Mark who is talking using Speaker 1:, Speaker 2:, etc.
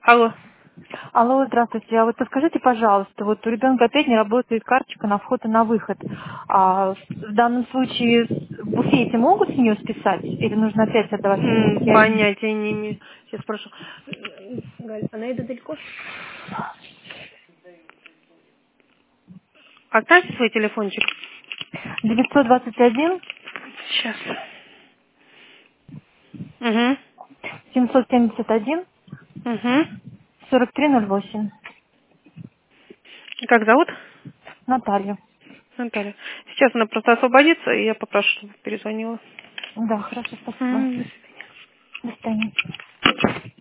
Speaker 1: Алло.
Speaker 2: Алло, здравствуйте. А вот подскажите, пожалуйста, вот у ребенка опять не работает карточка на вход и на выход. В данном случае в буфете могут с нее списать? Или нужно опять отдавать деньги?
Speaker 1: Понятия не имею. Сейчас спрошу. Галь, она идет далеко? Оставьте свой телефончик.
Speaker 2: 921
Speaker 1: Сейчас. Угу.
Speaker 2: 771
Speaker 1: Угу.
Speaker 2: 4308.
Speaker 1: Как зовут?
Speaker 2: Наталья.
Speaker 1: Наталья. Сейчас она просто освободится, и я попрошу, чтобы перезвонила.
Speaker 2: Да, хорошо, спасибо.
Speaker 1: До свидания.
Speaker 2: До свидания.